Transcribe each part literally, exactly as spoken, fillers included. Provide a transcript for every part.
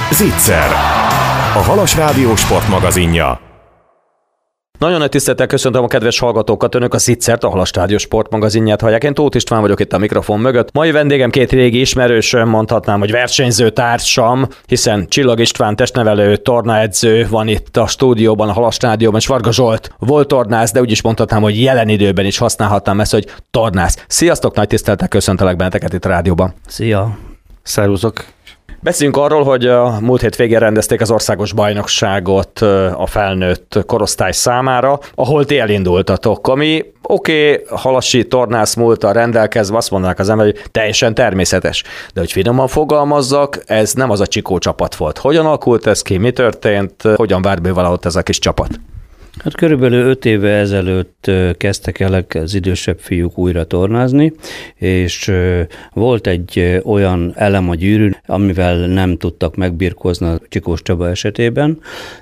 Zicser, a Halas Rádió sportmagazinja. Nagyon nagy tisztelettel köszöntöm a kedves hallgatókat, önök a Zicsert, a Halas Rádió sportmagazinját hallják. Én Tóth István vagyok itt a mikrofon mögött. Mai vendégem két régi ismerősöm, mondhatnám, hogy versenyző társam, hiszen Csillag István testnevelő, tornaedző van itt a stúdióban, a Halas Rádióban, és Varga Zsolt volt tornász, de úgy is mondhatnám, hogy jelen időben is használhatnám ezt, hogy tornász. Sziasztok, nagy tisztelettel köszöntelek benneteket itt a rádióban. Szia! Szervuszok! Beszéljünk arról, hogy a múlt hét végén rendezték az országos bajnokságot a felnőtt korosztály számára, ahol ti elindultatok, ami oké, okay, halasi tornász múlttal rendelkezve, azt mondanak az ember, hogy teljesen természetes. De hogy finoman fogalmazzak, ez nem az a Csikó csapat volt. Hogyan alakult ez ki, mi történt, hogyan várt be valahogy ez a kis csapat? Hát körülbelül öt éve ezelőtt kezdtek el az idősebb fiúk újra tornázni, és volt egy olyan elem a gyűrűn, amivel nem tudtak megbirkózni a Csikós Csaba esetében,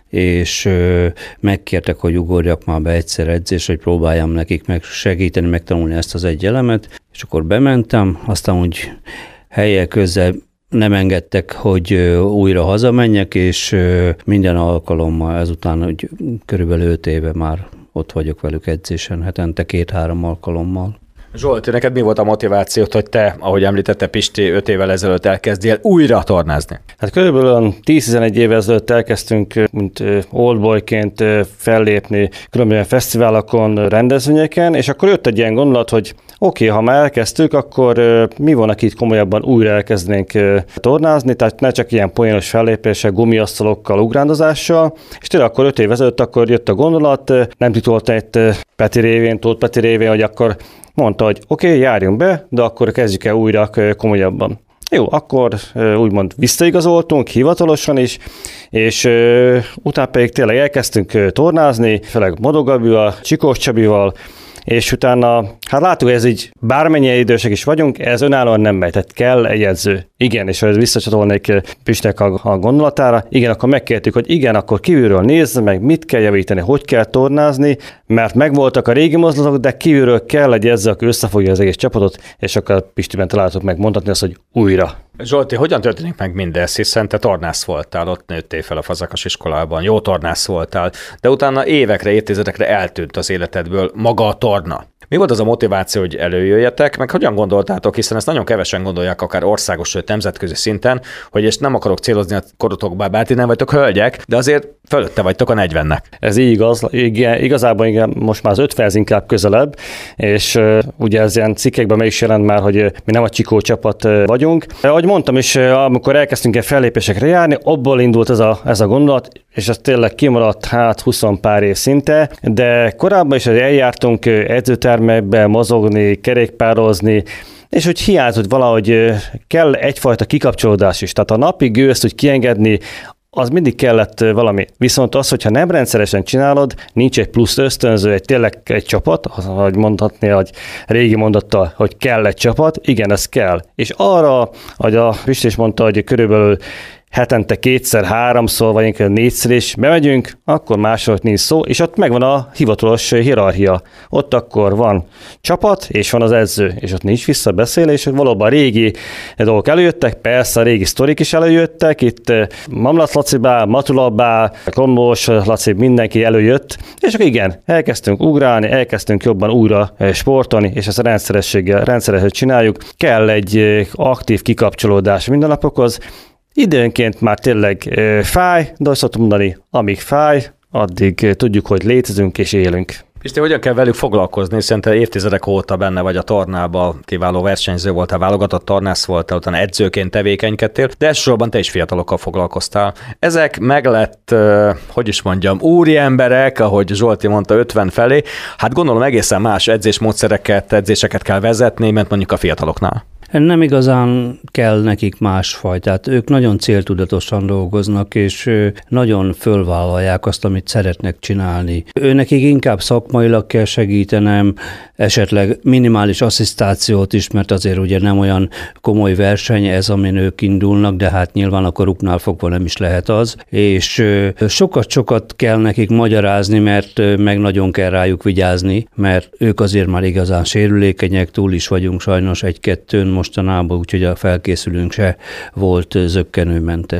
és megkértek, hogy ugorjak már be egyszer edzés, hogy próbáljam nekik meg segíteni, megtanulni ezt az egy elemet, és akkor bementem, aztán úgy helyek közel nem engedtek, hogy újra hazamenjek, és minden alkalommal ezután, hogy körülbelül öt éve már ott vagyok velük edzésen, hetente két-három alkalommal. Zsolt, neked mi volt a motivációt, hogy te, ahogy említette Pisti, öt évvel ezelőtt elkezdjél újra tornázni? Hát körülbelül tíz-tizenegy évvel ezelőtt elkezdtünk, mint oldboyként fellépni különböző fesztiválokon, rendezvényeken, és akkor jött egy ilyen gondolat, hogy oké, okay, ha már elkezdtük, akkor mi van, akit komolyabban újra elkezdenénk tornázni, tehát ne csak ilyen poénos fellépéssel, gumiasztalokkal, ugrándozással, és tényleg akkor öt évvel ezelőtt akkor jött a gondolat, nem titolta itt Peti révén, Tóth Peti révén, hogy akkor mondta, hogy oké, okay, járjunk be, de akkor kezdjük el újra komolyabban. Jó, akkor úgymond visszaigazoltunk, hivatalosan is, és uh, utána pedig tényleg elkezdtünk tornázni, főleg Modog Gabival, Csikós Csabival, és utána, hát láttuk, hogy ez így bármennyire idősek is vagyunk, ez önállóan nem megy, tehát kell egy edző. Igen, és ha visszacsatolnék Pistek a, a gondolatára, igen, akkor megkértük, hogy igen, akkor kívülről nézze meg, mit kell javítani, hogy kell tornázni, mert megvoltak a régi mozdulatok, de kívülről kell egy edző, aki összefogja az egész csapatot, és akkor Pistiben találtuk meg mondhatni azt, hogy újra. Zsolti, hogyan történik meg mindez, hiszen te tornász voltál, ott nőttél fel a Fazekas iskolában, jó tornász voltál, de utána évekre, évtizedekre eltűnt az életedből maga a torna. Mi volt az a motiváció, hogy előjöjjetek, meg hogyan gondoltátok, hiszen ezt nagyon kevesen gondolják, akár országos, vagy nemzetközi szinten, hogy és nem akarok célozni a korotokba, bár ti nem vagytok hölgyek, de azért fölötte vagytok a negyvennek. Ez így igaz, igen, igazából igen, most már az ötvenhez inkább közelebb, és uh, ugye ez ilyen cikkekben meg is jelent már, hogy mi nem a Csikó csapat uh, vagyunk. Ahogy mondtam is, uh, amikor elkezdtünk el fellépésekre járni, abból indult ez a, ez a gondolat, és ez tényleg kimaradt hát húsz pár év szinte, de korábban is eljártunk edzőtermekbe mozogni, kerékpározni, és hogy hiányzott, hogy valahogy kell egyfajta kikapcsolódás is. Tehát a napi gőzt úgy kiengedni, az mindig kellett valami. Viszont az, hogyha nem rendszeresen csinálod, nincs egy plusz ösztönző, egy tényleg egy csapat, ahogy mondhatni, hogy régi mondattal, hogy kell egy csapat, igen, ez kell. És arra, hogy a Pisti is mondta, hogy körülbelül hetente kétszer, háromszor, vagy inkább négyszer is bemegyünk, akkor másról nincs szó, és ott megvan a hivatalos hierarchia. Ott akkor van csapat, és van az edző, és ott nincs visszabeszélés, hogy valóban régi dolgok előjöttek, persze a régi sztorik is előjöttek, itt Mamlac Lacibá, Matulabá, Kombós Laci, mindenki előjött, és akkor igen, elkezdtünk ugrálni, elkezdtünk jobban újra sportolni, és ezt a rendszerességgel, rendszeresen csináljuk. Kell egy aktív kikapcsolódás mindennapokhoz. Időnként már tényleg e, fáj, de azt szoktam mondani, amíg fáj, addig tudjuk, hogy létezünk és élünk. Pisti, hogyan kell velük foglalkozni, hiszen te évtizedek óta benne vagy a tornában, kiváló versenyző voltál, válogatott tornász voltál, utána edzőként tevékenykedtél, de elsősorban te is fiatalokkal foglalkoztál. Ezek meglett, hogy is mondjam, úri emberek, ahogy Zsolti mondta, ötven felé, hát gondolom egészen más edzésmódszereket, edzéseket kell vezetni, mint mondjuk a fiataloknál. Nem igazán kell nekik másfajtát. Ők nagyon céltudatosan dolgoznak, és nagyon fölvállalják azt, amit szeretnek csinálni. Ő nekik inkább szakmailag kell segítenem, esetleg minimális asszisztációt is, mert azért ugye nem olyan komoly verseny ez, amin ők indulnak, de hát nyilván a koruknál fogva nem is lehet az. És sokat-sokat kell nekik magyarázni, mert meg nagyon kell rájuk vigyázni, mert ők azért már igazán sérülékenyek, túl is vagyunk sajnos egy-kettőn mostanában, úgyhogy a felkészülünk se volt zökkenőmentes.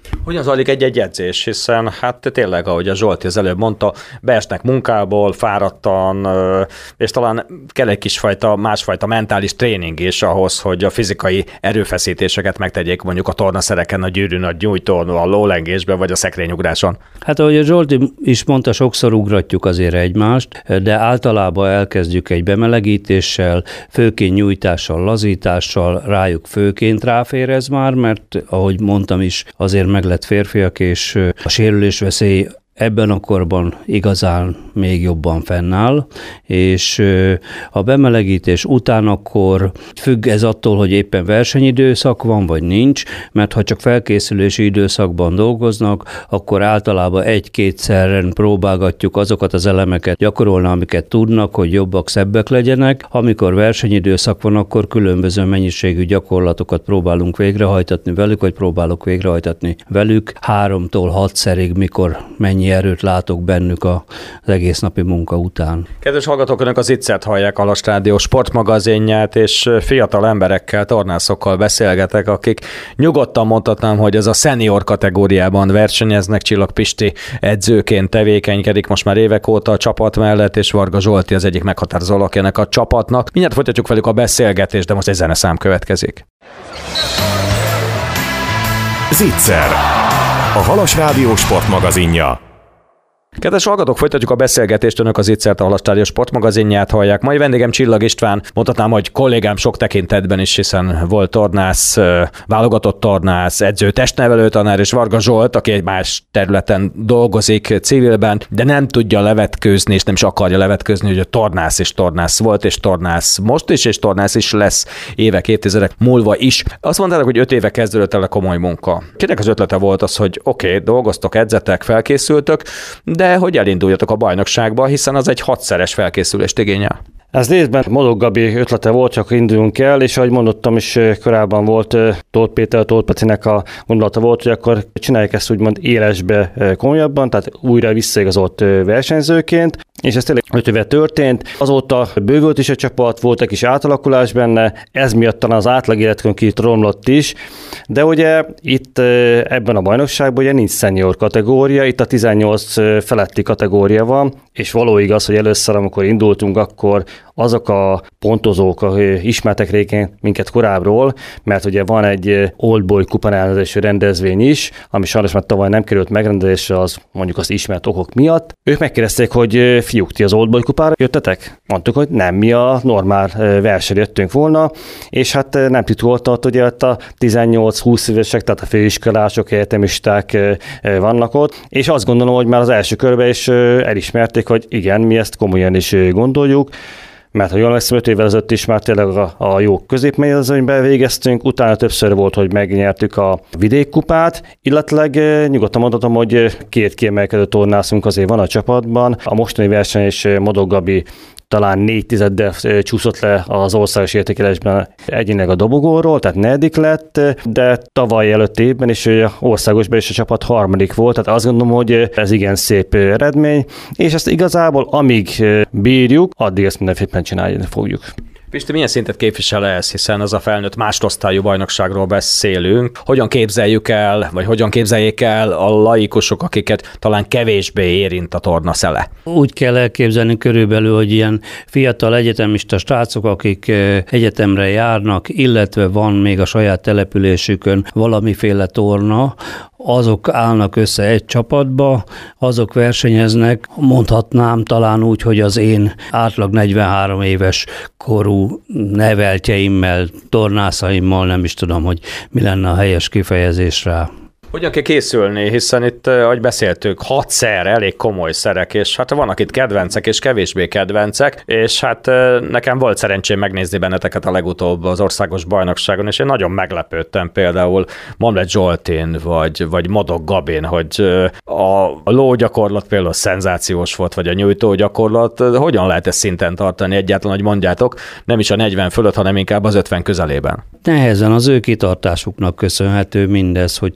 Hogyan zajlik egy-egy edzés, hiszen hát tényleg, ahogy a Zsolti az előbb mondta, beesnek munkából, fáradtan, és talán kell egy kisfajta, másfajta mentális tréning is ahhoz, hogy a fizikai erőfeszítéseket megtegyék mondjuk a tornaszereken, a gyűrűn, a nyújtón, a lólengésben, vagy a szekrényugráson. Hát ahogy a Zsolti is mondta, sokszor ugratjuk azért egymást, de általában elkezdjük egy bemelegítéssel, főként nyújtással, lazítással, rájuk főként ráfér ez már, mert ahogy mondtam is, azért meg lett férfiak, és a sérülésveszély ebben a korban igazán még jobban fennáll, és a bemelegítés után akkor függ ez attól, hogy éppen versenyidőszak van, vagy nincs, mert ha csak felkészülési időszakban dolgoznak, akkor általában egy-kétszeren próbálgatjuk azokat az elemeket gyakorolni, amiket tudnak, hogy jobbak, szebbek legyenek. Amikor versenyidőszak van, akkor különböző mennyiségű gyakorlatokat próbálunk végrehajtatni velük, vagy próbálok végrehajtatni velük háromtól hatszerig, mikor mennyi erőt látok bennük az egész napi munka után. Kedves hallgatók, önök az Ittszert hallják, a Halas Rádió sportmagazinját, és fiatal emberekkel, tornászokkal beszélgetek, akik nyugodtan mondhatnám, hogy ez a senior kategóriában versenyeznek. Csillag Pisti edzőként tevékenykedik most már évek óta a csapat mellett, és Varga Zsolti az egyik meghatározó alakjának a csapatnak. Mindjárt folytatjuk velük a beszélgetést, de most egy zeneszám következik. Zicser, a Halas Rádió sportmagazinja. Kedves hallgatók, folytatjuk a beszélgetést, önök az Ittszert, a Halas Rádió sportmagazinját hallják. Mai vendégem Csillag István, mondhatnám, hogy kollégám sok tekintetben is, hiszen volt tornász, válogatott tornász, edző, testnevelő tanár, és Varga Zsolt, aki egy más területen dolgozik civilben, de nem tudja levetkőzni, és nem is akarja levetkőzni, hogy a tornász is tornász volt, és tornász most is, és tornász is lesz évek, évtizedek múlva is. Azt mondták, hogy öt éve kezdődött el a komoly munka. Kinek az ötlete volt az, hogy oké, okay, dolgoztok, edzetek, felkészültök, de hogy elinduljatok a bajnokságba, hiszen az egy hatszeres felkészülést igényel. Ez részben Modog Gabi ötlete volt, csak induljunk el, és ahogy mondottam is, korábban volt Tóth Péter, Tóth Petinek a gondolata volt, hogy akkor csináljuk ezt úgymond élesbe komolyabban, tehát újra visszaigazolt versenyzőként, és ez tényleg öt éve történt. Azóta bővült is a csapat, volt egy kis átalakulás benne, ez miatt talán az átlag életkön kicsit romlott is, de ugye itt ebben a bajnokságban ugye nincs senior kategória, itt a tizennyolc feletti kategória van, és való igaz, hogy először, amikor indultunk, akkor azok a pontozók, akik ismertek régen minket korábbról, mert ugye van egy Old Boy kupanelezésű rendezvény is, ami sajnos már tavaly nem került megrendezésre, az mondjuk az ismert okok miatt. Ők megkérdezték, hogy fiúk, ti az Old Boy kupára jöttetek? Mondtuk, hogy nem, mi a normál versenyre jöttünk volna, és hát nem titkolta, hogy ugye a tizennyolc-húsz évesek, tehát a főiskolások, egyetemisták vannak ott, és azt gondolom, hogy már az első körben is elismerték, hogy igen, mi ezt komolyan is gondoljuk, mert ha jól megszem, öt évvel ezelőtt is már tényleg a, a jó középmezőnyben végeztünk, utána többször volt, hogy megnyertük a vidékkupát, illetve nyugodtan mondhatom, hogy két kiemelkedő tornászunk azért van a csapatban. A mostani verseny is Modog Gabi talán négy tizeddel csúszott le az országos értékelésben egyénileg a dobogóról, tehát negyedik lett, de tavaly előtt évben is országosban is a csapat harmadik volt, tehát azt gondolom, hogy ez igen szép eredmény, és ezt igazából amíg bírjuk, addig ezt mindenféppen csinálni fogjuk. Pisti, milyen szintet képvisel ez, hiszen az a felnőtt másodosztályú bajnokságról beszélünk. Hogyan képzeljük el, vagy hogyan képzeljék el a laikusok, akiket talán kevésbé érint a tornaszele? Úgy kell elképzelni körülbelül, hogy ilyen fiatal egyetemista srácok, akik egyetemre járnak, illetve van még a saját településükön valamiféle torna, azok állnak össze egy csapatba, azok versenyeznek, mondhatnám talán úgy, hogy az én átlag negyvenhárom éves korú neveltjeimmel, tornászaimmal, nem is tudom, hogy mi lenne a helyes kifejezés rá. Hogyan kell készülni, hiszen itt, ahogy beszéltük, hatszer elég komoly szerek, és hát vannak itt kedvencek és kevésbé kedvencek, és hát nekem volt szerencsém megnézni benneteket a legutóbb az országos bajnokságon, és én nagyon meglepődtem például Mamlet Zsoltin, vagy, vagy Modog Gabin, hogy a lógyakorlat például szenzációs volt, vagy a nyújtógyakorlat, hogyan lehet ezt szinten tartani egyáltalán, hogy mondjátok, nem is a negyven fölött, hanem inkább az ötven közelében? Nehezen az ő kitartásuknak köszönhető mindez, hogy csinálják,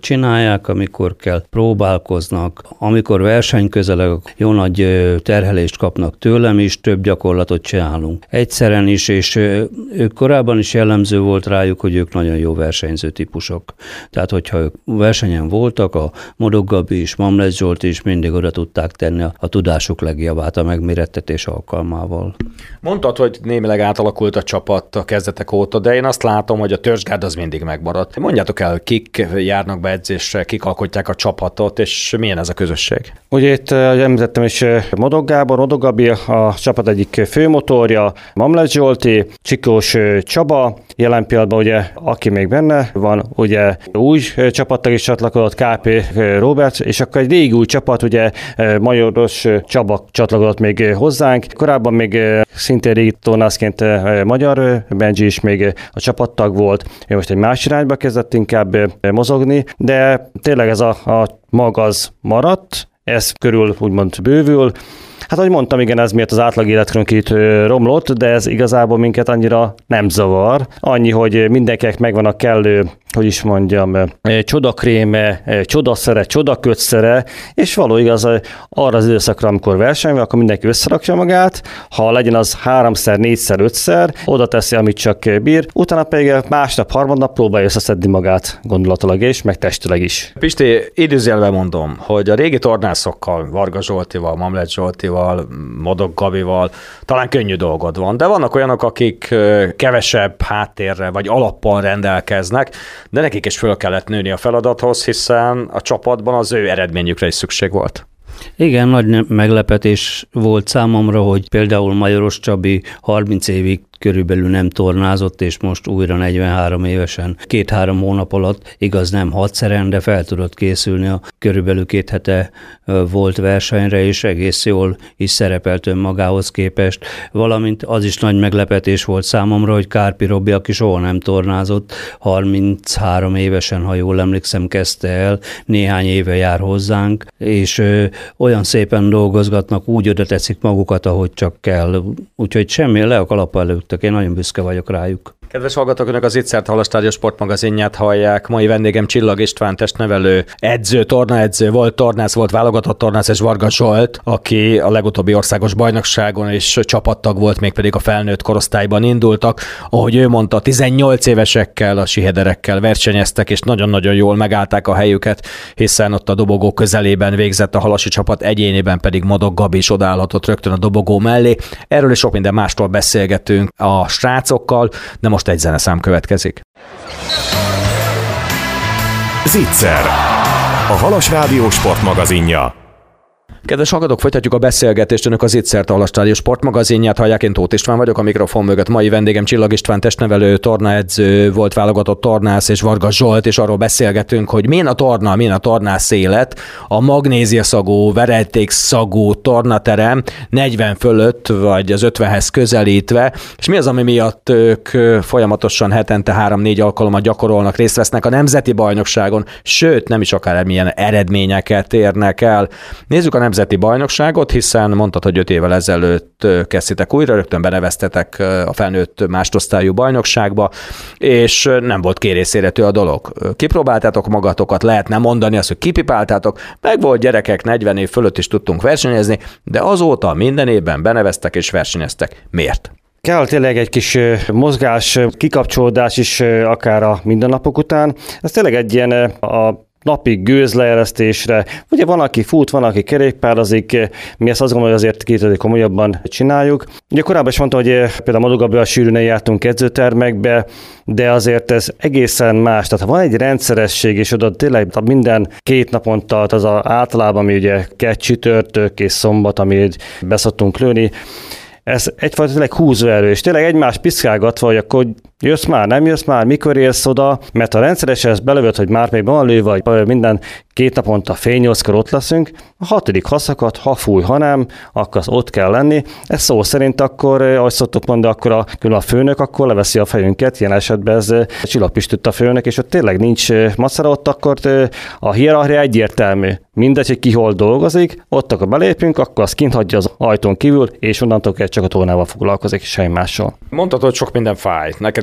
csinálják, amikor kell, próbálkoznak, amikor verseny közeleg, jó nagy terhelést kapnak tőlem is, több gyakorlatot csinálunk. Egyszeren is, és ők korábban is jellemző volt rájuk, hogy ők nagyon jó versenyző típusok. Tehát, hogyha ők versenyen voltak, a Modog Gabi is, Mamlec Zsolt is mindig oda tudták tenni a, a tudásuk legjavát a megmérettetés alkalmával. Mondtad, hogy némileg átalakult a csapat a kezdetek óta, de én azt látom, hogy a törzsgárd az mindig megmaradt. Mondjátok el, kik járnak be edzésre, kik alkotják a csapatot, és milyen ez a közösség? Ugye itt említettem is Modog Gábor, Modog Gabi, a csapat egyik főmotorja, Mamlec Zsolti, Csikós Csaba, jelen pillanatban ugye, aki még benne van, ugye új csapattag is csatlakozott, ká pé Robert, és akkor egy régi új csapat, ugye Majoros Csaba csatlakozott még hozzánk. Korábban még szintén régi tornászként magyar, Benji is még a csapattag volt, ő most egy más irányba kezdett inkább mozogni, de tényleg ez a, a mag az maradt, ez körül úgymond bővül. Hát, ahogy mondtam, igen, ez miatt az átlag életkörünk itt romlott, de ez igazából minket annyira nem zavar. Annyi, hogy mindenkinek megvan a kellő, hogy is mondjam, csodakréme, csodaszere, csodakötszere, és való igaz, arra az időszakra, amikor verseny, akkor mindenki összerakja magát, ha legyen az háromszer, négyszer, ötszer, oda teszi, amit csak bír, utána pedig másnap, harmadnap próbálja összeszedni magát gondolatilag is, meg testileg is. Pisti, idézőjelben mondom, hogy a régi tornászokkal, Varga Zsoltival, Mamlec Zsoltival, Modog Gabival talán könnyű dolgod van, de vannak olyanok, akik kevesebb háttérre vagy alappal rendelkeznek, de nekik is föl kellett nőni a feladathoz, hiszen a csapatban az ő eredményükre is szükség volt. Igen, nagy meglepetés volt számomra, hogy például Majoros Csabi harminc évig körülbelül nem tornázott, és most újra negyvenhárom évesen, két-három hónap alatt, igaz nem hatszeren, de fel tudott készülni a körülbelül két hete volt versenyre, és egész jól is szerepelt önmagához képest. Valamint az is nagy meglepetés volt számomra, hogy Kárpi Robi, aki soha nem tornázott, harminchárom évesen, ha jól emlékszem, kezdte el, néhány éve jár hozzánk, és ö, olyan szépen dolgozgatnak, úgy oda teszik magukat, ahogy csak kell. Úgyhogy semmi, le a kalap előtt. Én nagyon büszke vagyok rájuk. Kedves hallgatók, önök az Ittszert Halas Rádió sportmagazinját hallják. Mai vendégem Csillag István, testnevelő, edző, tornaedző, volt tornász, volt válogatott tornász, és Varga Zsolt, aki a legutóbbi országos bajnokságon és csapattag volt, mégpedig a felnőtt korosztályban indultak. Ahogy ő mondta, tizennyolc évesekkel, a sihederekkel versenyeztek, és nagyon-nagyon jól megállták a helyüket, hiszen ott a dobogó közelében végzett a halasi csapat, egyénében pedig Modog Gabi is odállhatott rögtön a dobogó mellé. Erről is sok minden mástól beszélgetünk a srácokkal, de most egy zeneszám következik. Zicser, a Halas Rádió sportmagazinja. Kedves hallgatók, folytatjuk a beszélgetést. Önök az Ittszert Halas Rádió sportmagazinját hallják. Én Tóth István vagyok, a mikrofon mögött mai vendégem Csillag István, testnevelő, tornaedző, volt válogatott tornász, és Varga Zsolt, és arról beszélgetünk, hogy milyen a torna, milyen a tornász élet, a magnéziaszagú, veretékszagú tornaterem negyven fölött, vagy az ötvenhez közelítve, és mi az, ami miatt ők folyamatosan hetente három-négy alkalommal gyakorolnak, részt vesznek a nemzeti bajnokságon, sőt, nem is akár milyen eredményeket érnek el. Nézzük a nemzeti bajnokságot, hiszen mondtad, hogy öt évvel ezelőtt kezdtétek újra, rögtön beneveztetek a felnőtt másodosztályú bajnokságba, és nem volt kérészéretű a dolog. Kipróbáltátok magatokat, lehetne mondani azt, hogy kipipáltátok, meg volt gyerekek, negyven év fölött is tudtunk versenyezni, de azóta minden évben beneveztek és versenyeztek. Miért? Kell tényleg egy kis mozgás, kikapcsolódás is akár a mindennapok után. Ez tényleg egy ilyen a napi gőzleeresztésre. Ugye van, aki fut, van, aki kerékpározik, mi ezt azt gondolom, hogy azért két komolyabban csináljuk. Ugye korábban is mondtam, hogy például Modogabban a sűrűn jártunk edzőtermekbe, de azért ez egészen más. Tehát ha van egy rendszeresség, és oda tényleg minden két naponta, az a, általában ami ugye kett, csütörtök és szombat, amit beszoktunk lőni, ez egyfajta tényleg húzóerő, és tényleg egymást piszkálgatva, hogy akkor jössz már, nem jössz már, mikor érsz oda, mert ha rendszeresen ezt belövöd, hogy már még van lő, vagy minden két naponta fél nyolckor ott leszünk, a hatodik haszakad, ha fúj, ha nem, akkor az ott kell lenni. Ez szó szerint akkor, ahogy szoktuk mondani, akkor a, a főnök akkor leveszi a fejünket, ilyen esetben ez Csillag Pistüt a főnök, és ott tényleg nincs macera, ott akkor a hierarchia egyértelmű. Mindegy, hogy ki hol dolgozik, ott akkor belépünk, akkor azt kint hagyja az ajtón kívül, és onnantól kell csak a tornával foglalkozik, semmi mással. Mondtad, hogy sok minden fáj. Neked is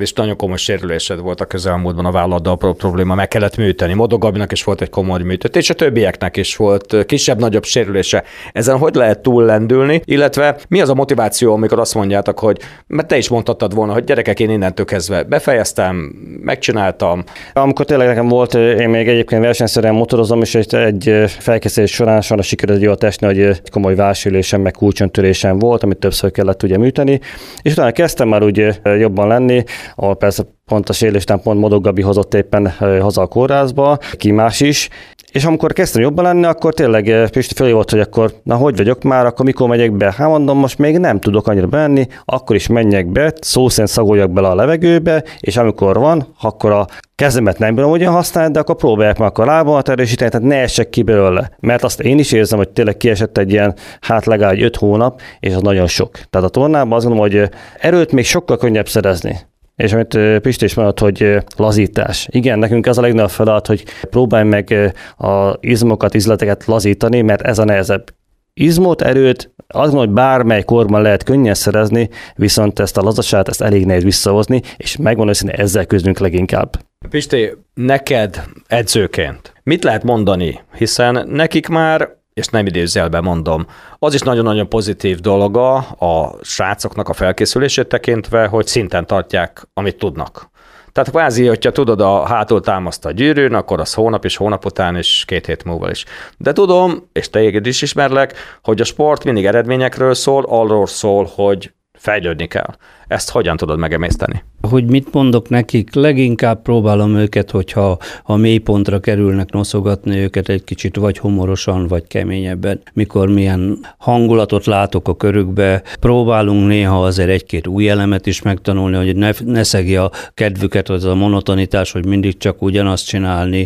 is nagyon komoly sérülésed volt a közelmúltban a válladdal probléma, meg kellett műteni. Modó Gabinak is volt egy komoly műtét, és a többieknek is volt kisebb-nagyobb sérülése. Ezen hogy lehet túllendülni, illetve mi az a motiváció, amikor azt mondjátok, hogy mert te is mondhattad volna, hogy gyerekek, én innentől kezdve befejeztem, megcsináltam. Amikor tényleg nekem volt, én még egyébként versenyszerűen motorozom, és egy, egy felkészülés során sajnos sikerült jól esni, hogy egy komoly válsérülésem, meg kulcsontörésem volt, amit többször kellett ugye műteni, és utána kezdtem már úgy jobban lenni, ahol persze pont a sérülés után pont Modó Gabi hozott éppen haza a kórházba, ki más is, és amikor kezdtem jobban lenni, akkor tényleg Pisti felé volt, hogy akkor na hogy vagyok már, akkor mikor megyek be? Hát mondom, most még nem tudok annyira benni, akkor is menjek be, szó szerint szagoljak bele a levegőbe, és amikor van, akkor a kezemet nem bírom ugyan használni, de akkor próbálják meg a lábamat erősíteni, tehát ne essek ki belőle. Mert azt én is érzem, hogy tényleg kiesett egy ilyen, hát legalább öt hónap, és az nagyon sok. Tehát a tornában azt gondolom, hogy erőt még sokkal könnyebb szerezni. És amit Pisti is mondott, hogy lazítás. Igen, nekünk ez a legnagyobb feladat, hogy próbálj meg az izmokat, izleteket lazítani, mert ez a nehezebb. Izmot, erőt, azt mondom, hogy bármely korban lehet könnyen szerezni, viszont ezt a lazaságát, ezt elég nehéz visszahozni, és megmondom, hogy ezzel küzdünk leginkább. Pisti, neked edzőként mit lehet mondani? Hiszen nekik már, és nem idézőjelben mondom, az is nagyon-nagyon pozitív dologa a srácoknak a felkészülését tekintve, hogy szinten tartják, amit tudnak. Tehát kvázi, hogyha tudod, a hátul támaszt a gyűrűn, akkor az hónap és hónap után is, két hét múlva is. De tudom, és téged is ismerlek, hogy a sport mindig eredményekről szól, arról szól, hogy fejlődni kell. Ezt hogyan tudod megemészteni? Hogy mit mondok nekik? Leginkább próbálom őket, hogyha a mélypontra kerülnek, noszogatni őket egy kicsit, vagy humorosan, vagy keményebben. Mikor milyen hangulatot látok a körükbe, próbálunk néha azért egy-két új elemet is megtanulni, hogy ne, ne szegje a kedvüket, az a monotonitás, hogy mindig csak ugyanazt csinálni,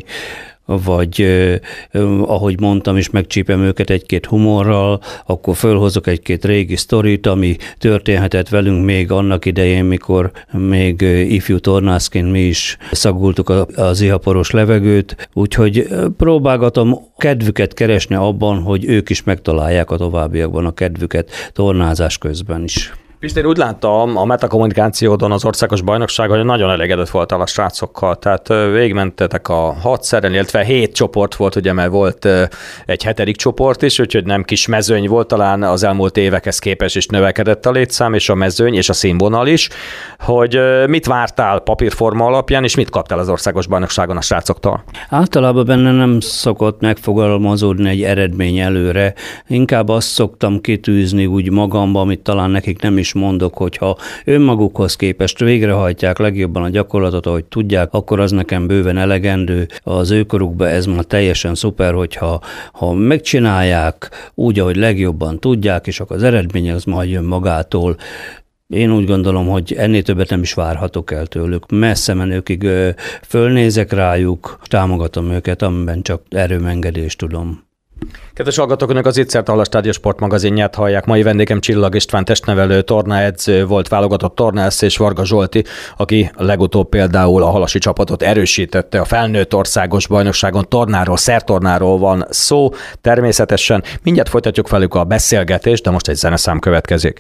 vagy eh, ahogy mondtam is, megcsípem őket egy-két humorral, akkor fölhozok egy-két régi sztorit, ami történhetett velünk még annak idején, mikor még ifjú tornászként mi is szagultuk az ihaporos levegőt, úgyhogy próbálgatom kedvüket keresni abban, hogy ők is megtalálják a továbbiakban a kedvüket tornázás közben is. Pisti, én úgy láttam a metakommunikációdon az országos bajnokságon, hogy nagyon elégedett voltál a srácokkal, tehát végigmentetek a hatszeren, illetve hét csoport volt, ugye, mert volt egy hetedik csoport is, úgyhogy nem kis mezőny volt, talán az elmúlt évekhez képest is növekedett a létszám, és a mezőny, és a színvonal is, hogy mit vártál papírforma alapján, és mit kaptál az országos bajnokságon a srácoktól? Általában benne nem szokott megfogalmazódni egy eredmény előre, inkább azt szoktam kitűzni úgy magamba, amit talán nekik nem is mondok, hogyha önmagukhoz képest végrehajtják legjobban a gyakorlatot, ahogy tudják, akkor az nekem bőven elegendő. Az őkorukban ez már teljesen szuper, hogyha ha megcsinálják úgy, ahogy legjobban tudják, és akkor az eredmény az majd jön magától. Én úgy gondolom, hogy ennél többet nem is várhatok el tőlük. Messze menőkig fölnézek rájuk, támogatom őket, amiben csak erőmengedést tudom. Kedves hallgatók, önök az Ittzert, a Halastádio sportmagazinját hallják. Mai vendégem Csillag István testnevelő, tornaedző, volt válogatott tornász, és Varga Zsolti, aki legutóbb például a halasi csapatot erősítette. A felnőtt országos bajnokságon tornáról, szertornáról van szó. Természetesen mindjárt folytatjuk velük a beszélgetést, de most egy zeneszám következik.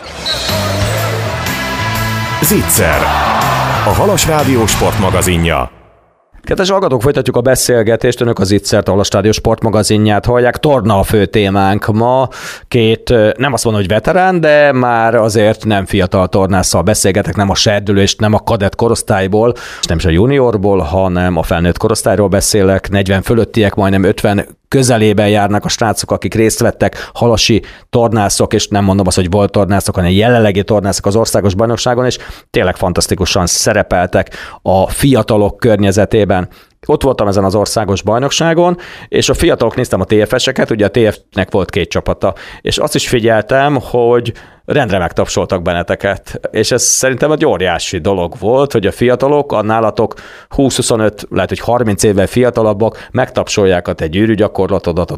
Zicser, a Halas Rádió sportmagazinja. Kedves hallgatók, folytatjuk a beszélgetést. Önök az Ittzert, a Halastádio sportmagazinját hallják. Torna a fő témánk ma. Két, nem azt mondom, hogy veterán, de már azért nem fiatal tornásszal beszélgetek, nem a serdülő és nem a kadett korosztályból, és nem is a juniorból, hanem a felnőtt korosztályról beszélek. negyven fölöttiek, majdnem ötven közelében járnak a srácok, akik részt vettek, halasi tornászok, és nem mondom azt, hogy volt tornászok, hanem jelenlegi tornászok az országos bajnokságon, és tényleg fantasztikusan szerepeltek a fiatalok környezetében. Ott voltam ezen az országos bajnokságon, és a fiatalok néztem a té ef eseket, ugye a té ef-nek volt két csapata, és azt is figyeltem, hogy rendre megtapsoltak benneteket, és ez szerintem egy óriási dolog volt, hogy a fiatalok, a nálatok húsz-huszonöt, lehet, hogy harminc évvel fiatalabbak megtapsolják a te gyűrűgyakorlatodat, a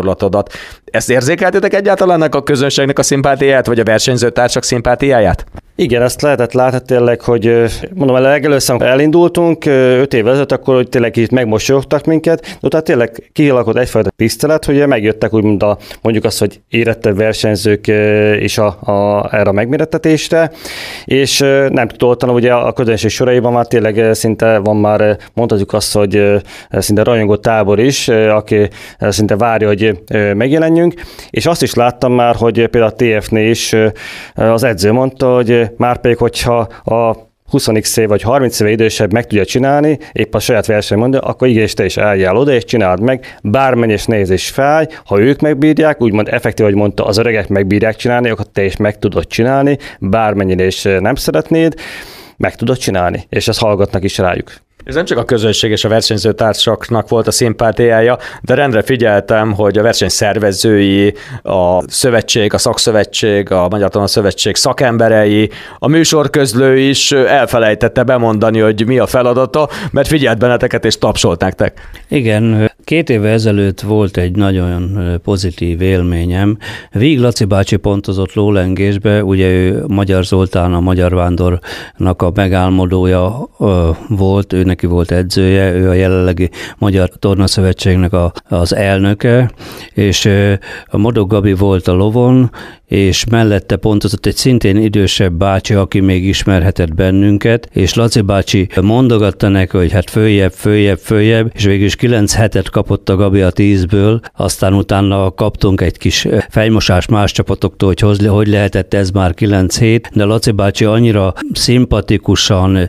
talajgyakorlatodat. Ezt érzékeltétek egyáltalán ennek a közönségnek a szimpátiáját, vagy a versenyzőtársak szimpátiáját? Igen, ezt lehetett látni tényleg, hogy mondom, legelőször elindultunk, öt évvel ezelőtt, akkor hogy tényleg itt megmosolyogtak minket, de utána tényleg kialakult egyfajta tisztelet, hogy megjöttek úgymond a, mondjuk azt, hogy érettebb versenyzők is a, a, erre a megmérettetésre, és nem tudottan, ugye a közönség soraiban már tényleg szinte van már, mondhatjuk azt, hogy szinte rajongó tábor is, aki szinte várja, hogy megjelenjünk, és azt is láttam már, hogy például a té ef-nél is az edző mondta, hogy már pedig, hogyha a húsz év vagy harminc éve idősebb meg tudja csinálni, épp a saját verseny mondja, akkor igenis te is álljál oda, és csináld meg, bármennyi és nehéz és fáj, ha ők megbírják, úgymond effektív, hogy mondta, az öregek megbírják csinálni, akkor te is meg tudod csinálni, bármennyire is nem szeretnéd, meg tudod csinálni, és ezt hallgatnak is rájuk. Ez nem csak a közönség és a versenyzőtársaknak volt a szimpátiája, de rendre figyeltem, hogy a verseny szervezői, a szövetség, a szakszövetség, a Magyar Torna Szövetség szakemberei, a műsorközlő is elfelejtette bemondani, hogy mi a feladata, mert figyelt benneteket és tapsolt nektek. Igen, két évvel ezelőtt volt egy nagyon pozitív élményem. Víg Laci bácsi pontozott lólengésbe, ugye ő Magyar Zoltán, a Magyar Vándornak a megálmodója volt, ő neki volt edzője, ő a jelenlegi Magyar Tornaszövetségnek a, az elnöke, és a Modog Gabi volt a lovon, és mellette pontozott egy szintén idősebb bácsi, aki még ismerhetett bennünket, és Laci bácsi mondogatta neki, hogy hát följebb, följebb, följebb, és végül is kilenc hetet kapott a Gabi a tízből, aztán utána kaptunk egy kis fejmosás más csapatoktól, hogy hoz, hogy lehetett ez már kilenc hét, de Laci bácsi annyira szimpatikusan,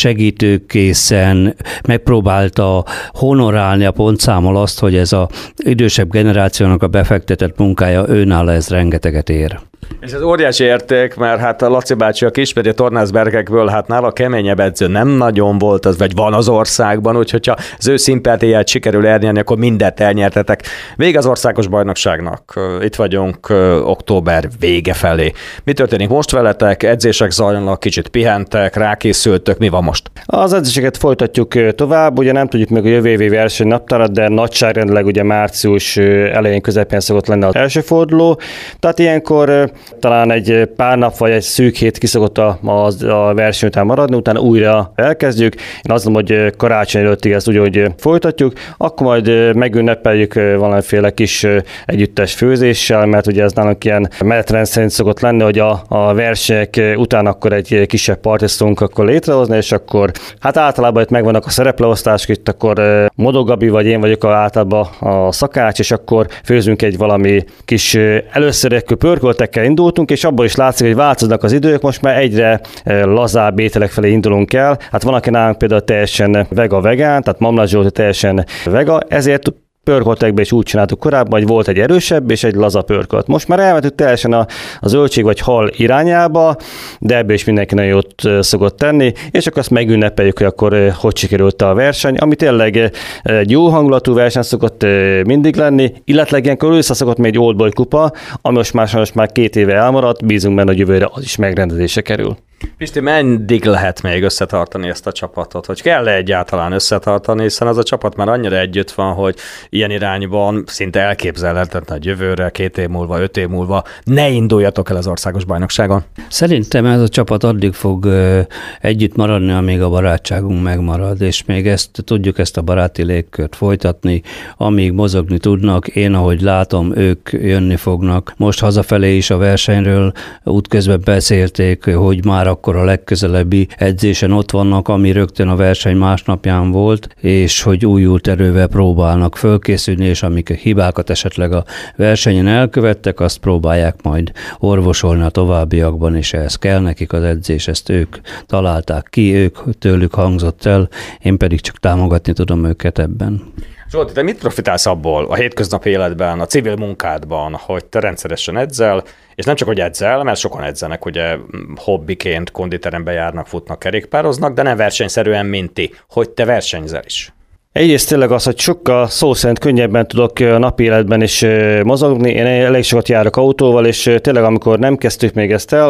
segítőkészen megpróbálta honorálni a pontszámmal azt, hogy ez az idősebb generációnak a befektetett munkája, őnála ez rengeteget ér. És ez óriási érték, mert hát a Laci bácsi, aki ismeri a tornászbergekből, hát nála keményebb edző nem nagyon volt, az, vagy van az országban, úgyhogy ha az ő szimpátiáját sikerül elnyerni, akkor mindent elnyertetek. Vége az országos bajnokságnak. Itt vagyunk október vége felé. Mi történik most veletek? Edzések zajlanak, kicsit pihentek, rákészültök, mi van most? Az edzéseket folytatjuk tovább, ugye nem tudjuk még a jövő évi verseny naptárat, de nagyságrendileg ugye március elején közepén szokott lenni az első forduló. Tehát ilyenkor talán egy pár nap vagy egy szűk hét kiszokott a, a, a verseny után maradni, utána újra elkezdjük. Én azt mondom, hogy karácsony előttig ezt úgy, hogy folytatjuk, akkor majd megünnepeljük valamiféle kis együttes főzéssel, mert ugye ez nálunk ilyen menetrend szerint szokott lenni, hogy a, a versenyek után akkor egy kisebb partisztunk akkor létrehozni, és akkor hát általában itt megvannak a szerepleosztások, itt akkor Modog Gabi vagy én vagyok általában a szakács, és akkor főzünk egy valami kis először pörköltekkel indultunk, és abból is látszik, hogy változnak az idők, most már egyre lazább ételek felé indulunk el. Hát van, aki nálunk például teljesen vega-vegán, tehát Mamlás Zsolti teljesen vega, ezért pörköltekben is úgy csináltuk korábban, hogy volt egy erősebb és egy laza pörkölt. Most már elmentünk teljesen a, a zöldség vagy hal irányába, de ebből is mindenki nagyon jót szokott tenni, és akkor azt megünnepeljük, hogy akkor hogy sikerült a verseny, ami tényleg egy jó hangulatú verseny szokott mindig lenni, illetve ilyenkor össze szokott még egy Old Boy kupa, ami most már, most már két éve elmaradt, bízunk benne, hogy jövőre az is megrendezésre kerül. Pisti, meddig lehet még összetartani ezt a csapatot? Hogy kell-e egyáltalán összetartani, hiszen az a csapat már annyira együtt van, hogy ilyen irányban szinte elképzelhetetlen, hogy jövőre, két év múlva, öt év múlva ne induljatok el az országos bajnokságon? Szerintem ez a csapat addig fog együtt maradni, amíg a barátságunk megmarad, és még ezt tudjuk ezt a baráti légkört folytatni, amíg mozogni tudnak. Én, ahogy látom, ők jönni fognak. Most hazafelé is a versenyről útközben beszélték, hogy már akkor a legközelebbi edzésen ott vannak, ami rögtön a verseny másnapján volt, és hogy újult erővel próbálnak fölkészülni, és amik hibákat esetleg a versenyen elkövettek, azt próbálják majd orvosolni a továbbiakban, és ehhez kell nekik az edzés, ezt ők találták ki, ők tőlük hangzott el, én pedig csak támogatni tudom őket ebben. Zsolti, te mit profitálsz abból a hétköznapi életben, a civil munkádban, hogy te rendszeresen edzel, és nem csak, hogy edzel, mert sokan edzenek, ugye hobbiként konditerembe járnak, futnak, kerékpároznak, de nem versenyszerűen, mint ti, hogy te versenyzel is. Egyrészt tényleg az, hogy sokkal szó szerint könnyebben tudok a napi életben is mozogni. Én elég sokat járok autóval, és tényleg amikor nem kezdtük még ezt el,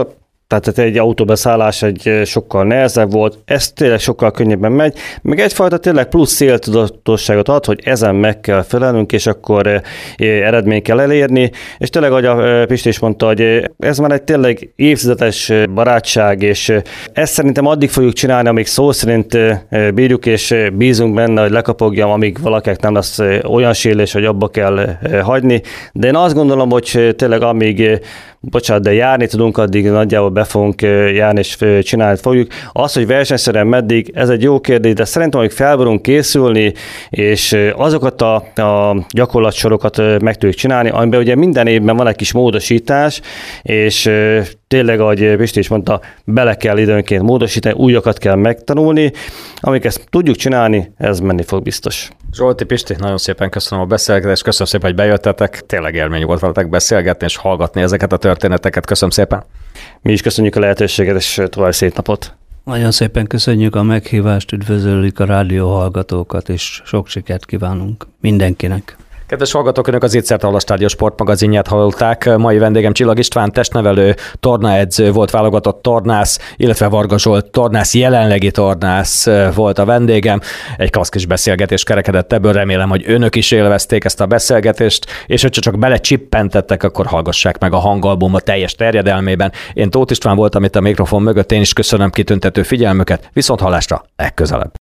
Tehát egy autóbeszállás egy sokkal nehezebb volt, ez tényleg sokkal könnyebben megy, meg egyfajta tényleg plusz céltudatosságot ad, hogy ezen meg kell felelnünk, és akkor eredményt kell elérni, és tényleg, ahogy a Pisti is mondta, hogy ez már egy tényleg évtizedes barátság, és ezt szerintem addig fogjuk csinálni, amíg szó szerint bírjuk, és bízunk benne, hogy lekapogjam, amíg valakinek nem lesz olyan sérülés, hogy abba kell hagyni, de én azt gondolom, hogy tényleg amíg bocsánat, de járni tudunk, addig nagyjából be fogunk járni és csinálni fogjuk. Az, hogy versenyszerűen meddig, ez egy jó kérdés, de szerintem, hogy fel tudunk készülni, és azokat a, a gyakorlatsorokat meg tudjuk csinálni, amiben ugye minden évben van egy kis módosítás, és tényleg, ahogy Pisti is mondta, bele kell időnként módosítani, újakat kell megtanulni. Amíg ezt tudjuk csinálni, ez menni fog biztos. Zsolti, Pisti, nagyon szépen köszönöm a beszélgetést, köszönöm szépen, hogy bejöttetek. Tényleg élmény volt veletek beszélgetni és hallgatni ezeket a történeteket. Köszönöm szépen. Mi is köszönjük a lehetőséget, és további szép napot. Nagyon szépen köszönjük a meghívást, üdvözöljük a rádió hallgatókat, és sok sikert kívánunk mindenkinek. Kedves hallgatók, Önök az Ittszer Halastádió sportmagazinját hallották. Mai vendégem Csillag István, testnevelő, tornaedző, volt válogatott tornász, illetve Varga Zsolt tornász, jelenlegi tornász volt a vendégem. Egy klassz kis beszélgetés kerekedett ebből, remélem, hogy Önök is élvezték ezt a beszélgetést, és hogyha csak belecsippentettek, akkor hallgassák meg a Hangalbum a teljes terjedelmében. Én Tóth István voltam itt a mikrofon mögött, én is köszönöm kitüntető figyelmüket, viszont hallásra legközelebb.